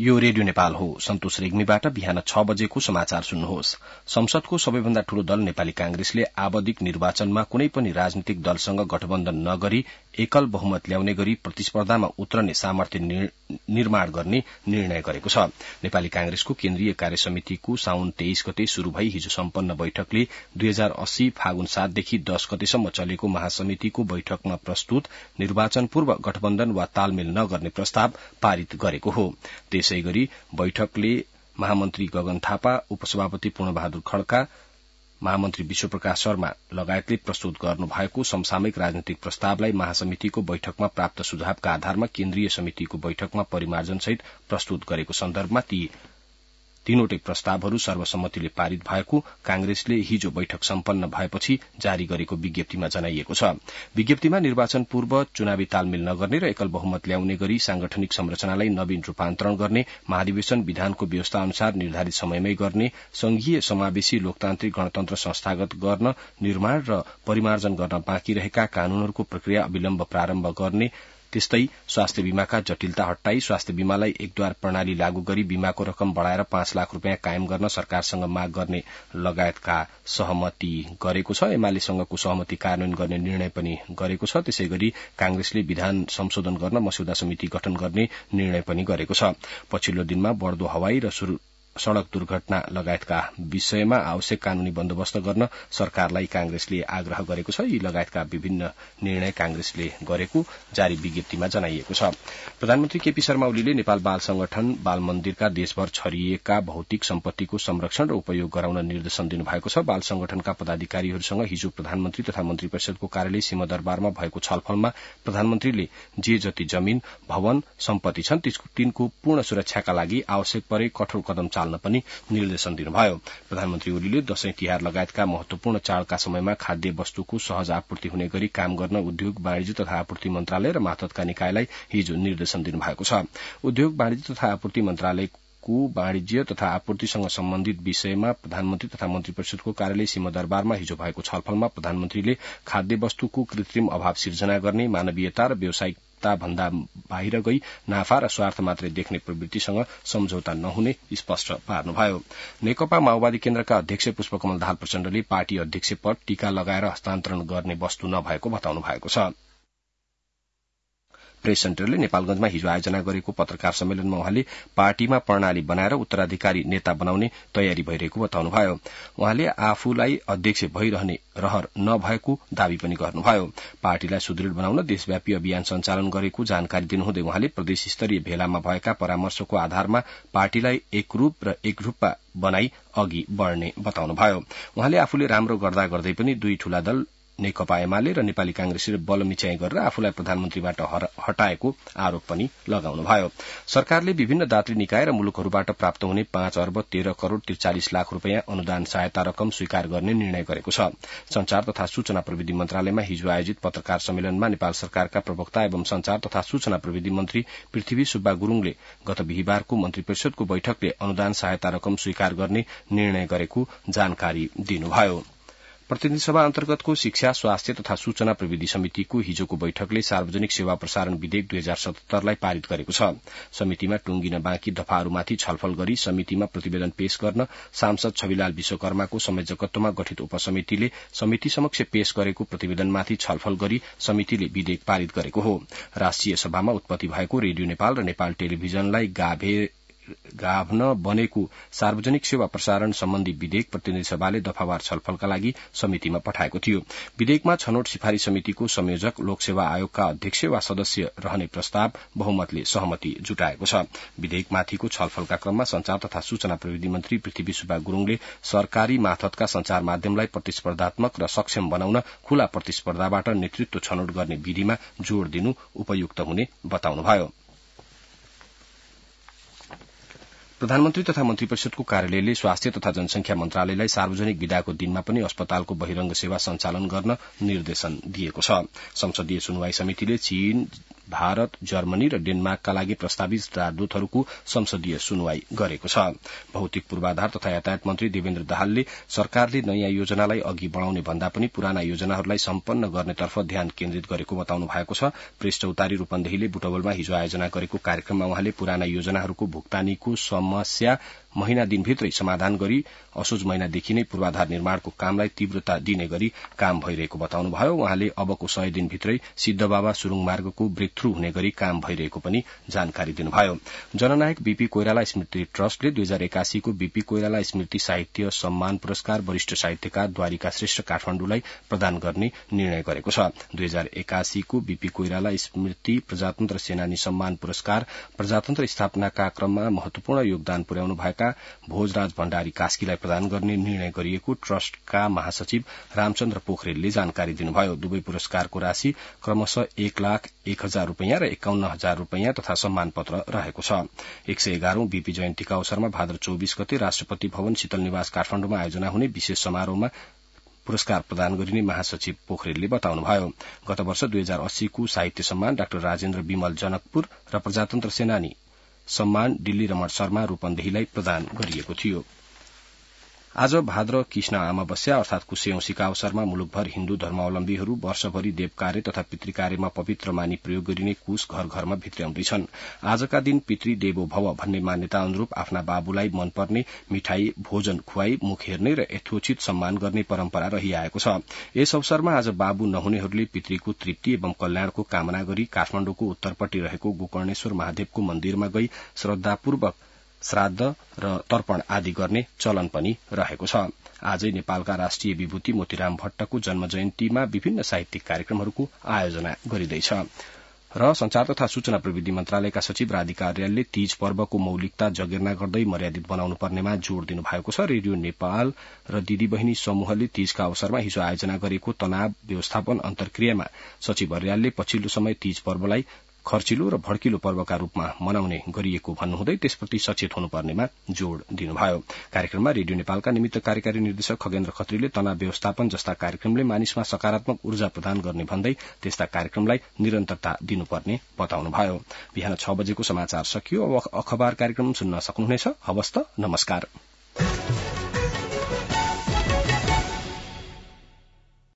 यो रेडियो नेपाल हो। सन्तोष रेग्मीबाट बिहान 6 बजेको समाचार सुन्नुहोस्। संसदको सबैभन्दा ठूलो दल नेपाली कांग्रेसले आवधिक निर्वाचनमा कुनै पनि राजनीतिक दलसँग गठबन्धन नगरी एकल बहुमत ल्याउने गरी प्रतिस्पर्धामा उत्रने सामर्थ्य निर्माण गर्ने निर्णय गरेको छ। नेपाली कांग्रेसको केन्द्रीय कार्य समितिको साउन 23 गते शुरू भई हिजो सम्पन्न बैठकले 2080 फागुन 7 देखि 10 गतेसम्म चलेको महासमितिको बैठकमा प्रस्तुत निर्वाचन पूर्व गठबन्धन वा तालमेल नगर्ने प्रस्ताव पारित गरेको हो। त्यसै गरी बैठकले महामन्त्री गगन थापा, उपसभापति पूर्णबहादुर खड्का, महामन्त्री विश्वप्रकाश शर्मा लगायतले प्रस्तुत गर्नुभएको समसामयिक राजनीतिक प्रस्तावलाई महासमितिको बैठकमा प्राप्त सुझावका आधारमा केन्द्रीय समितिको बैठकमा परिमार्जनसहित प्रस्तुत गरेको सन्दर्भमा ती तीनवटै प्रस्तावहरू सर्वसम्मतिले पारित भएको कांग्रेसले हिजो बैठक सम्पन्न भएपछि जारी गरेको विज्ञप्तिमा जनाइएको छ। विज्ञप्तिमा निर्वाचन पूर्व चुनावी तालमेल नगर्ने र एकल बहुमत ल्याउने गरी सांगठनिक संरचनालाई नवीन रूपान्तरण गर्ने, महाधिवेशन विधानको व्यवस्था अनुसार निर्धारित समयमै गर्ने, संघीय समावेशी लोकतान्त्रिक गणतन्त्र संस्थागत गर्न, निर्माण र परिमार्जन गर्न बाँकी रहेका कानूनहरूको प्रक्रिया अविलम्ब प्रारम्भ गर्ने, त्यस्तै स्वास्थ्य बीमाका जटिलता हटाई स्वास्थ्य बीमालाई एकद्वार प्रणाली लागू गरी बीमाको रकम बढ़ाएर 5 लाख रूपियाँ कायम गर्न सरकारसँग माग गर्ने लगायतका सहमति गरेको छ। एमालेसँगको सहमति कार्यान्वयन गर्ने निर्णय पनि गरेको छ। त्यसै गरी कांग्रेसले विधान संशोधन गर्न मस्यौदा समिति गठन गर्ने निर्णय पनि गरेको छ। पछिल्लो दिनमा बढ़दो हवाई र सड़क दुर्घटना लगायतका विषयमा आवश्यक कानूनी बन्दोबस्त गर्न सरकारलाई कांग्रेसले आग्रह गरेको छ। यी लगायतका विभिन्न निर्णय कांग्रेसले गरेको जारी विज्ञप्तिमा जनाइएको छ। प्रधानमन्त्री केपी शर्मा ओलीले नेपाल बाल संगठन बाल मन्दिरका देशभर छरिएका भौतिक सम्पत्तिको संरक्षण र उपयोग गराउन निर्देशन दिनुभएको छ। बाल संगठनका पदाधिकारीहरूसँग हिजो प्रधानमन्त्री तथा मन्त्री परिषदको कार्यालय सिंहदरबारमा भएको छलफलमा प्रधानमन्त्रीले जे जति जमीन, भवन, सम्पत्ति छन् तिनको पूर्ण सुरक्षाका लागि आवश्यक परे कठोर कदम चाल्न पनि निर्देशन दिनुभयो। प्रधानमन्त्री ओलीले दशैं तिहार लगायतका महत्वपूर्ण चाडका समयमा खाद्य वस्तुको सहज आपूर्ति हुने गरी काम गर्न उद्योग, वाणिज्य तथा आपूर्ति मन्त्रालय र मातहतका निकायलाई हिजो निर्देशन दिनुभएको छ। उद्योग, वाणिज्य तथा आपूर्ति मन्त्रालयको वाणिज्य तथा आपूर्तिसँग सम्बन्धित विषयमा प्रधानमन्त्री तथा मन्त्री परिषदको कार्यालय सिंहदरबारमा हिजो भएको छलफलमा प्रधानमन्त्रीले खाद्य वस्तुको कृत्रिम अभाव सिर्जना गर्ने, मानवीयता र व्यावसायिकता भन्दा बाहिर गई नाफा र स्वार्थ मात्रै देख्ने प्रवृत्तिसँग सम्झौता नहुने स्पष्ट पार्नुभयो। नेकपा माओवादी केन्द्रका अध्यक्ष पुष्पकमल दाहाल प्रचण्डले पार्टी अध्यक्ष पद टीका लगाएर हस्तान्तरण गर्ने वस्तु नभएको बताउनु भएको छ। प्रेस सेन्टरले नेपालगंजमा हिजो आयोजना गरेको पत्रकार सम्मेलनमा उहाँले पार्टीमा प्रणाली बनाएर उत्तराधिकारी नेता बनाउने तयारी भइरहेको बताउनुभयो। उहाँले आफूलाई अध्यक्ष भइरहने रहर नभएको दावी पनि गर्नुभयो। पार्टीलाई सुदृढ़ बनाउन देशव्यापी अभियान सञ्चालन गरेको जानकारी दिनुहुँदै उहाँले प्रदेश स्तरीय भेलामा भएका परामर्शको आधारमा पार्टीलाई एकरूप र एकरूपा बनाई अघि बढ़ने बताउनुभयो। उहाँले आफूले राम्रो गर्दा गर्दै पनि दुई ठूला दल नेकपा एमाले र नेपाली कांग्रेसले बल मिच्याई गरेर आफूलाई प्रधानमन्त्रीबाट हटाएको आरोप पनि लगाउनुभयो। सरकारले विभिन्न दात्री निकाय र मुलुकहरूबाट प्राप्त हुने 5 अर्ब 13 करोड़ 43 लाख रूपियाँ अनुदान सहायता रकम स्वीकार गर्ने निर्णय गरेको छ। संचार तथा सूचना प्रविधि मन्त्रालयमा हिजो आयोजित पत्रकार सम्मेलनमा नेपाल सरकारका प्रवक्ता एवं संचार तथा सूचना प्रविधि मन्त्री पृथ्वी सुब्बा गुरूङले गत बिहीबारको मन्त्री परिषदको बैठकले अनुदान सहायता रकम स्वीकार गर्ने निर्णय गरेको जानकारी दिनुभयो। प्रतिनिधि सभा अन्तर्गतको शिक्षा, स्वास्थ्य तथा सूचना प्रविधि समितिको हिजोको बैठकले सार्वजनिक सेवा प्रसारण विधेयक 2077 लाई पारित गरेको छ। समितिमा टुंगिन बाँकी दफाहरूमाथि छलफल गरी समितिमा प्रतिवेदन पेश गर्न सांसद छविलाल विश्वकर्माको संयोजकत्वमा गठित उपसमितिले समिति समक्ष पेश गरेको प्रतिवेदनमाथि छलफल गरी समितिले विधेयक पारित गरेको हो। राष्ट्रिय सभामा उत्पत्ति भएको रेडियो नेपाल र नेपाल टेलिभिजनलाई गाभ्न बनेको सार्वजनिक सेवा प्रसारण सम्बन्धी विधेयक प्रतिनिधि सभाले दफावार छलफलका लागि समितिमा पठाएको थियो। विधेयकमा छनौट सिफारिश समितिको संयोजक, लोकसेवा आयोगका अध्यक्ष वा सदस्य रहने प्रस्ताव बहुमतले सहमति जुटाएको छ। विधेयकमाथिको छलफलका क्रममा संचार तथा सूचना प्रविधि मन्त्री पृथ्वी सुब्बा गुरूङले सरकारी मार्फतका संचार माध्यमलाई प्रतिस्पर्धात्मक र सक्षम बनाउन खुला प्रतिस्पर्धाबाट नेतृत्व छनौट गर्ने विधिमा जोड़ दिनु उपयुक्त हुने बताउनुभयो। प्रधानमन्त्री तथा मन्त्री परिषदको कार्यालयले स्वास्थ्य तथा जनसंख्या मन्त्रालयलाई सार्वजनिक बिदाको दिनमा पनि अस्पतालको बहिरंग सेवा सञ्चालन गर्न निर्देशन दिएको छ। संसदीय सुनवाई समितिले चीन, भारत, जर्मनी र डेनमार्कका लागि प्रस्तावित राजदूतहरूको संसदीय सुनवाई गरेको छ। भौतिक पूर्वाधार तथा यातायात मन्त्री देवेन्द्र दाहालले सरकारले नयाँ योजनालाई अघि बढ़ाउने भन्दा पनि पुराना योजनाहरूलाई सम्पन्न गर्नेतर्फ ध्यान केन्द्रित गरेको बताउनु भएको छ। प्रेस चौतारी रूपन्देहीले बुटवलमा हिजो आयोजना गरेको कार्यक्रममा उहाँले पुराना योजनाहरूको भुक्तानीको समस्या महिना दिनभित्रै समाधान गरी असोज महिनादेखि नै पूर्वाधार निर्माणको कामलाई तीव्रता दिने गरी काम भइरहेको बताउनुभयो। उहाँले अबको 100 दिनभित्रै सिद्धबाबा सुरुङ मार्गको ब्रेक थ्रू हुने गरी काम भइरहेको पनि जानकारी दिनुभयो। जननायक बीपी कोइराला स्मृति ट्रस्टले 2081 को बीपी कोइराला स्मृति साहित्य सम्मान पुरस्कार वरिष्ठ साहित्यकार द्वारिका श्रेष्ठ काठमाण्डुलाई प्रदान गर्ने निर्णय गरेको छ। 2081 को बीपी कोइराला स्मृति प्रजातन्त्र सेनानी सम्मान पुरस्कार प्रजातन्त्र स्थापनाका क्रममा महत्वपूर्ण योगदान पुर्याउनु भएका भोजराज भण्डारी कास्कीलाई प्रदान गर्ने निर्णय गरिएको ट्रस्टका महासचिव रामचन्द्र पोखरेलले जानकारी दिनुभयो। दुवै पुरस्कारको राशि क्रमशः 1,01,000 रूपियाँ र 51,000 रूपियाँ तथा सम्मान पत्र रहेको छ। 111औं बीपी जयन्तीका अवसरमा भाद्र 24 गते राष्ट्रपति भवन शीतल निवास काठमाण्डुमा आयोजना हुने विशेष समारोहमा पुरस्कार प्रदान गरिने महासचिव पोखरेलले बताउनुभयो। गत वर्ष 2080 को साहित्य सम्मान डाक्टर राजेन्द्र विमल जनकपुर र प्रजातन्त्र सेनानी सम्मान दिल्ली रमण शर्मा रूपन्देहीलाई प्रदान गरिएको थियो। आज भाद्र कृष्ण अमावस्या अर्थात कुशे औंसीका अवसरमा मुलुकभर हिन्दू धर्मावलम्बीहरू वर्षभरि देवकार्य तथा पितृकार्यमा पवित्र मानी प्रयोग गरिने कुश घर घरमा भित्र्याउँदैछन्। आजका दिन पितृ देवो भव भन्ने मान्यता अनुरूप आफ्ना बाबुलाई मनपर्ने मिठाई भोजन खुवाई मुख हेर्ने र यथोचित सम्मान गर्ने परम्परा रहिआएको छ। यस अवसरमा आज बाबु नहुनेहरूले पितृको तृप्ति एवं कल्याणको कामना गरी काठमाण्डुको उत्तरपट्टि रहेको गोकर्णेश्वर महादेवको मन्दिरमा गई श्रद्धापूर्वक श्राद्ध र तर्पण आदि गर्ने चलन पनि रहेको छ। आजै नेपालका राष्ट्रिय विभूति मोतीराम भट्टको जन्म जयन्तीमा विभिन्न साहित्यिक कार्यक्रमहरूको आयोजना गरिँदैछ। र संचार तथा सूचना प्रविधि मन्त्रालयका सचिव राधिका अर्यालले तीज पर्वको मौलिकता जगेर्ना गर्दै मर्यादित बनाउनु पर्नेमा जोड़ दिनु भएको छ। रेडियो नेपाल र दिदी बहिनी समूहले तीजका अवसरमा हिजो आयोजना गरेको तनाव व्यवस्थापन अन्तर्क्रियामा सचिव अर्यालले पछिल्लो समय तीज पर्वलाई खर्चिलो र भड्किलो पर्वका रूपमा मनाउने गरिएको भन्नुहुँदै त्यसप्रति सचेत हुनुपर्नेमा जोड़ दिनुभयो। कार्यक्रममा रेडियो नेपालका निमित्त कार्यकारी निर्देशक खगेन्द्र खत्रीले तनाव व्यवस्थापन जस्ता कार्यक्रमले मानिसमा सकारात्मक ऊर्जा प्रदान गर्ने भन्दै त्यस्ता कार्यक्रमलाई निरन्तरता दिनुपर्ने बताउनुभयो। बिहान 6 बजेको समाचार सकियो। अब अखबार कार्यक्रम सुन्न सक्नुहुनेछ। हवस् त, नमस्कार।